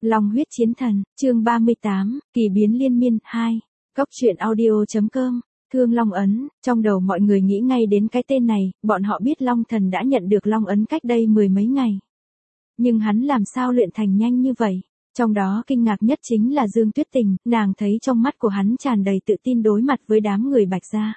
Long huyết chiến thần, chương 38, kỳ biến liên miên, 2. Cốc truyện audio.com, Thương Long Ấn, trong đầu mọi người nghĩ ngay đến cái tên này, bọn họ biết Long Thần đã nhận được Long Ấn cách đây mười mấy ngày. Nhưng hắn làm sao luyện thành nhanh như vậy? Trong đó kinh ngạc nhất chính là Dương Tuyết Tình, nàng thấy trong mắt của hắn tràn đầy tự tin đối mặt với đám người Bạch gia.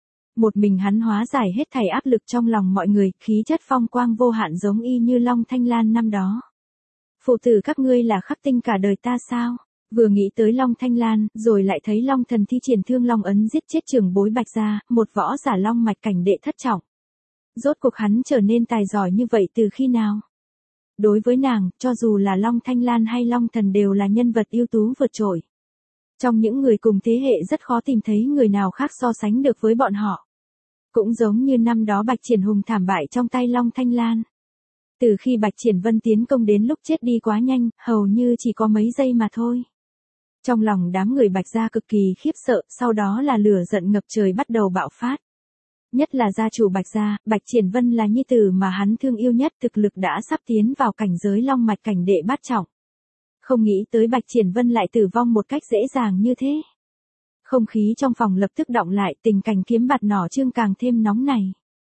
Một mình hắn hóa giải hết thảy áp lực trong lòng mọi người, khí chất phong quang vô hạn giống y như Long Thanh Lan năm đó. Phụ tử các ngươi là khắc tinh cả đời ta sao? Vừa nghĩ tới Long Thanh Lan, rồi lại thấy Long Thần thi triển Thương Long Ấn giết chết trưởng bối Bạch gia, một võ giả long mạch cảnh đệ thất trọng. Rốt cuộc hắn trở nên tài giỏi như vậy từ khi nào? Đối với nàng, cho dù là Long Thanh Lan hay Long Thần đều là nhân vật ưu tú vượt trội. Trong những người cùng thế hệ rất khó tìm thấy người nào khác so sánh được với bọn họ. Cũng giống như năm đó Bạch Triển Hùng thảm bại trong tay Long Thanh Lan. Từ khi Bạch Triển Vân tiến công đến lúc chết đi quá nhanh, hầu như chỉ có mấy giây mà thôi. Trong lòng đám người Bạch gia cực kỳ khiếp sợ, sau đó là lửa giận ngập trời bắt đầu bạo phát. Nhất là gia chủ Bạch gia, Bạch Triển Vân là nhi tử mà hắn thương yêu nhất, thực lực đã sắp tiến vào cảnh giới long mạch cảnh đệ bát trọng. Không nghĩ tới Bạch Triển Vân lại tử vong một cách dễ dàng như thế. Không khí trong phòng lập tức đọng lại, tình cảnh kiếm bạt nỏ chương càng thêm nóng này.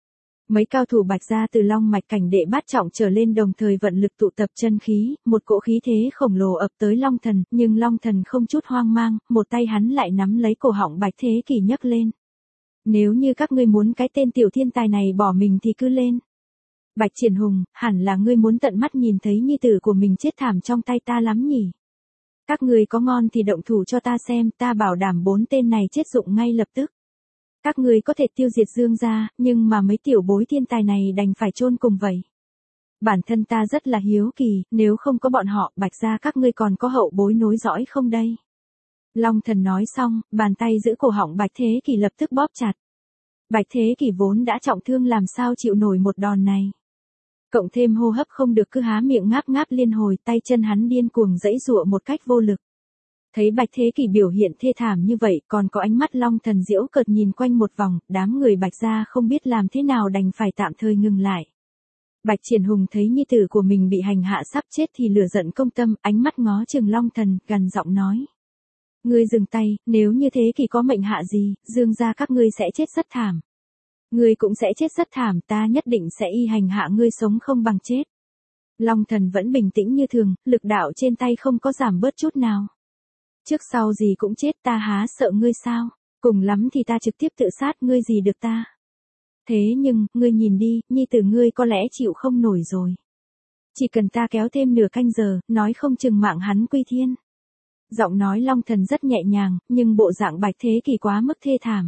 Mấy cao thủ Bạch gia từ long mạch cảnh đệ bát trọng trở lên đồng thời vận lực tụ tập chân khí, một cỗ khí thế khổng lồ ập tới Long Thần, nhưng Long Thần không chút hoang mang, một tay hắn lại nắm lấy cổ họng Bạch Thế Kỷ nhấc lên. Nếu như các ngươi muốn cái tên tiểu thiên tài này bỏ mình thì cứ lên. Bạch Triển Hùng, hẳn là ngươi muốn tận mắt nhìn thấy nhi tử của mình chết thảm trong tay ta lắm nhỉ? Các ngươi có ngon thì động thủ cho ta xem, ta bảo đảm 4 tên này chết dụng ngay lập tức. Các ngươi có thể tiêu diệt Dương gia, nhưng mà mấy tiểu bối thiên tài này đành phải chôn cùng vậy. Bản thân ta rất là hiếu kỳ, nếu không có bọn họ, Bạch gia các ngươi còn có hậu bối nối dõi không đây? Long Thần nói xong, bàn tay giữ cổ họng Bạch Thế Kỷ lập tức bóp chặt. Bạch Thế Kỷ vốn đã trọng thương làm sao chịu nổi một đòn này. Cộng thêm hô hấp không được cứ há miệng ngáp ngáp liên hồi, tay chân hắn điên cuồng giãy giụa một cách vô lực. Thấy Bạch Thế Kỷ biểu hiện thê thảm như vậy, còn có ánh mắt Long Thần giễu cợt nhìn quanh một vòng, đám người Bạch gia không biết làm thế nào đành phải tạm thời ngừng lại. Bạch Triển Hùng thấy nhi tử của mình bị hành hạ sắp chết thì lửa giận công tâm, ánh mắt ngó chừng Long Thần, gằn giọng nói. Ngươi dừng tay, nếu như Thế Kỷ có mệnh hạ gì, Dương gia các ngươi sẽ chết rất thảm. Ngươi cũng sẽ chết rất thảm, ta nhất định sẽ y hành hạ ngươi sống không bằng chết. Long Thần vẫn bình tĩnh như thường, lực đạo trên tay không có giảm bớt chút nào. Trước sau gì cũng chết, ta há sợ ngươi sao? Cùng lắm thì ta trực tiếp tự sát ngươi gì được ta. Thế nhưng, ngươi nhìn đi, nhi tử ngươi có lẽ chịu không nổi rồi. Chỉ cần ta kéo thêm nửa canh giờ, nói không chừng mạng hắn quy thiên. Giọng nói Long Thần rất nhẹ nhàng, nhưng bộ dạng Bạch Thế Kỷ quá mức thê thảm.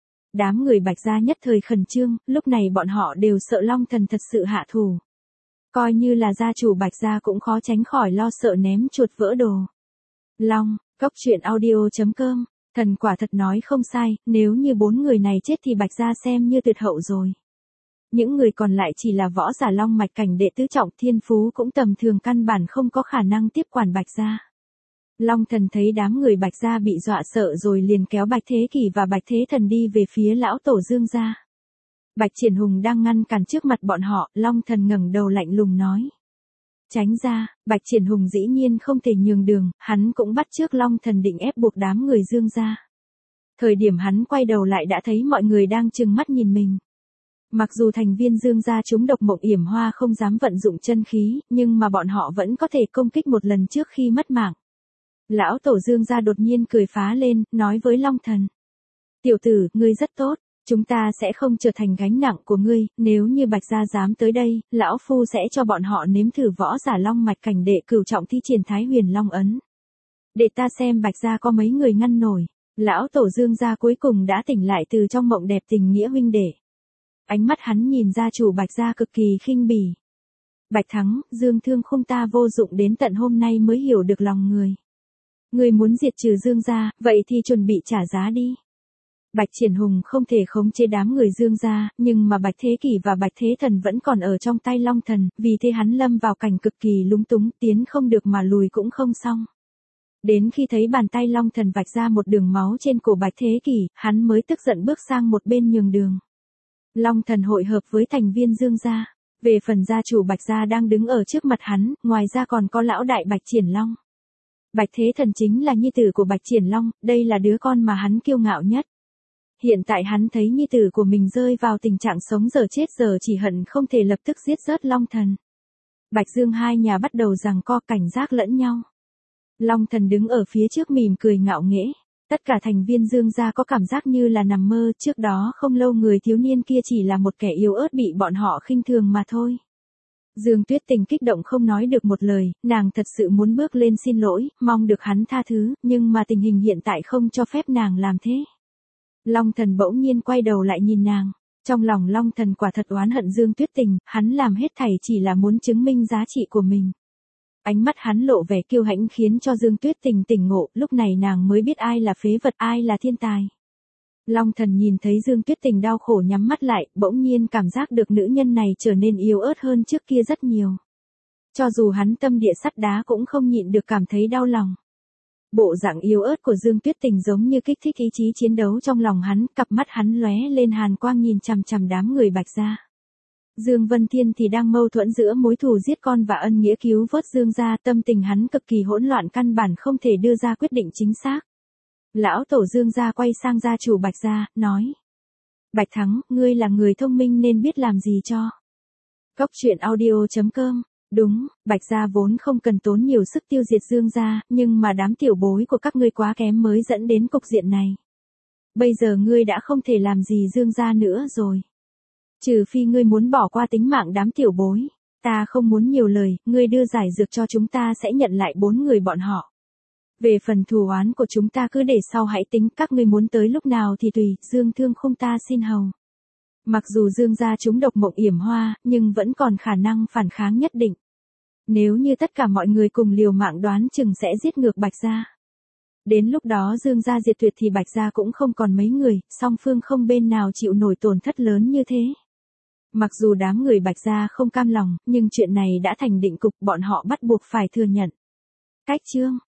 Đám người Bạch gia nhất thời khẩn trương, lúc này bọn họ đều sợ Long Thần thật sự hạ thủ. Coi như là gia chủ Bạch gia cũng khó tránh khỏi lo sợ ném chuột vỡ đồ. Long, Cốc truyện audio.com, thần quả thật nói không sai, nếu như 4 người này chết thì Bạch gia xem như tuyệt hậu rồi. Những người còn lại chỉ là võ giả long mạch cảnh đệ tứ trọng, thiên phú cũng tầm thường, căn bản không có khả năng tiếp quản Bạch gia. Long Thần thấy đám người Bạch gia bị dọa sợ rồi liền kéo Bạch Thế Kỷ và Bạch Thế Thần đi về phía lão tổ Dương gia. Bạch Triển Hùng đang ngăn cản trước mặt bọn họ, Long Thần ngẩng đầu lạnh lùng nói. Tránh ra, Bạch Triển Hùng dĩ nhiên không thể nhường đường, hắn cũng bắt chước Long Thần định ép buộc đám người Dương gia. Thời điểm hắn quay đầu lại đã thấy mọi người đang trừng mắt nhìn mình. Mặc dù thành viên Dương gia trúng độc mộng yểm hoa không dám vận dụng chân khí, nhưng mà bọn họ vẫn có thể công kích một lần trước khi mất mạng. Lão tổ Dương gia đột nhiên cười phá lên, nói với Long Thần. Tiểu tử, ngươi rất tốt, chúng ta sẽ không trở thành gánh nặng của ngươi, nếu như Bạch gia dám tới đây, lão phu sẽ cho bọn họ nếm thử võ giả long mạch cảnh đệ cửu trọng thi triển Thái Huyền Long Ấn. Để ta xem Bạch gia có mấy người ngăn nổi. Lão tổ Dương gia cuối cùng đã tỉnh lại từ trong mộng đẹp tình nghĩa huynh đệ. Ánh mắt hắn nhìn gia chủ Bạch gia cực kỳ khinh bỉ. Bạch Thắng, Dương Thương Khung ta vô dụng đến tận hôm nay mới hiểu được lòng người. Ngươi muốn diệt trừ Dương gia, vậy thì chuẩn bị trả giá đi. Bạch Triển Hùng không thể khống chế đám người Dương gia, nhưng mà Bạch Thế Kỷ và Bạch Thế Thần vẫn còn ở trong tay Long Thần, vì thế hắn lâm vào cảnh cực kỳ lúng túng, tiến không được mà lùi cũng không xong. Đến khi thấy bàn tay Long Thần vạch ra một đường máu trên cổ Bạch Thế Kỷ, hắn mới tức giận bước sang một bên nhường đường. Long Thần hội hợp với thành viên Dương gia. Về phần gia chủ Bạch gia đang đứng ở trước mặt hắn, ngoài ra còn có lão đại Bạch Triển Long. Bạch Thế Thần chính là nhi tử của Bạch Triển Long, đây là đứa con mà hắn kiêu ngạo nhất. Hiện tại hắn thấy nhi tử của mình rơi vào tình trạng sống dở chết dở, chỉ hận không thể lập tức giết rớt Long Thần. Bạch Dương hai nhà bắt đầu giằng co cảnh giác lẫn nhau. Long Thần đứng ở phía trước mỉm cười ngạo nghễ. Tất cả thành viên Dương gia có cảm giác như là nằm mơ, trước đó không lâu người thiếu niên kia chỉ là một kẻ yếu ớt bị bọn họ khinh thường mà thôi. Dương Tuyết Tình kích động không nói được một lời, nàng thật sự muốn bước lên xin lỗi, mong được hắn tha thứ, nhưng mà tình hình hiện tại không cho phép nàng làm thế. Long Thần bỗng nhiên quay đầu lại nhìn nàng. Trong lòng Long Thần quả thật oán hận Dương Tuyết Tình, hắn làm hết thảy chỉ là muốn chứng minh giá trị của mình. Ánh mắt hắn lộ vẻ kiêu hãnh khiến cho Dương Tuyết Tình tỉnh ngộ, lúc này nàng mới biết ai là phế vật, ai là thiên tài. Long Thần nhìn thấy Dương Tuyết Tình đau khổ nhắm mắt lại, bỗng nhiên cảm giác được nữ nhân này trở nên yếu ớt hơn trước kia rất nhiều. Cho dù hắn tâm địa sắt đá cũng không nhịn được cảm thấy đau lòng. Bộ dạng yếu ớt của Dương Tuyết Tình giống như kích thích ý chí chiến đấu trong lòng hắn, cặp mắt hắn lóe lên hàn quang nhìn chằm chằm đám người Bạch gia. Dương Vân Thiên thì đang mâu thuẫn giữa mối thù giết con và ân nghĩa cứu vớt Dương gia, tâm tình hắn cực kỳ hỗn loạn, căn bản không thể đưa ra quyết định chính xác. Lão tổ Dương gia quay sang gia chủ Bạch gia, nói: Bạch Thắng, ngươi là người thông minh nên biết làm gì cho. Cốc truyện audio.com. Đúng, Bạch gia vốn không cần tốn nhiều sức tiêu diệt Dương gia, nhưng mà đám tiểu bối của các ngươi quá kém mới dẫn đến cục diện này. Bây giờ ngươi đã không thể làm gì Dương gia nữa rồi. Trừ phi ngươi muốn bỏ qua tính mạng đám tiểu bối. Ta không muốn nhiều lời, ngươi đưa giải dược cho chúng ta sẽ nhận lại 4 người bọn họ. Về phần thù oán của chúng ta cứ để sau hãy tính, các ngươi muốn tới lúc nào thì tùy, Dương Thương Khung ta xin hầu. Mặc dù Dương gia chúng độc mộng yểm hoa, nhưng vẫn còn khả năng phản kháng nhất định. Nếu như tất cả mọi người cùng liều mạng đoán chừng sẽ giết ngược Bạch gia. Đến lúc đó Dương gia diệt tuyệt thì Bạch gia cũng không còn mấy người, song phương không bên nào chịu nổi tổn thất lớn như thế. Mặc dù đám người Bạch gia không cam lòng, nhưng chuyện này đã thành định cục, bọn họ bắt buộc phải thừa nhận. Cách chương